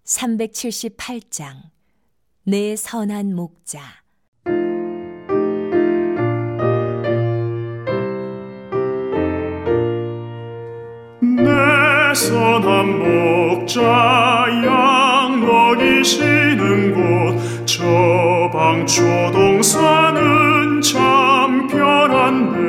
378장 내 선한 목자. 내 선한 목자 양 먹이시는 곳 저방초동산은 참 편한데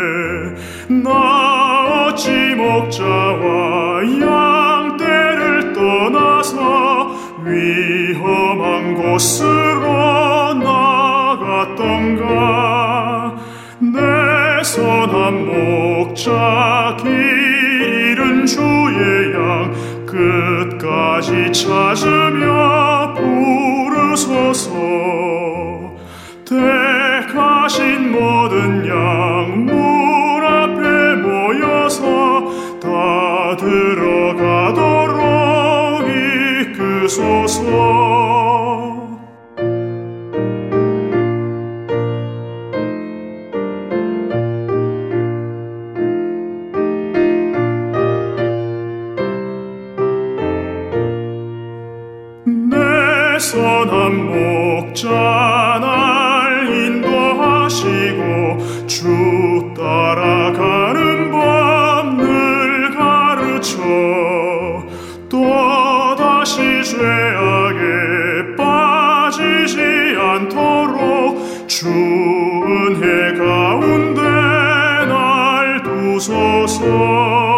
나 어찌 목자와 양떼를 떠나서 위험한 곳으로 나갔던가. 내 선한 목자 길 잃은 주의 양 끝까지 찾으며 부르소서. 택하신 모든 양 문 앞에 모여서 다 들어가도록 이끄소서. 내 선한 목자 날 인도하시고 주 따라가는 법 늘 가르쳐 또다시 죄악에 빠지지 않도록 주 은혜 가운데 날 두소서.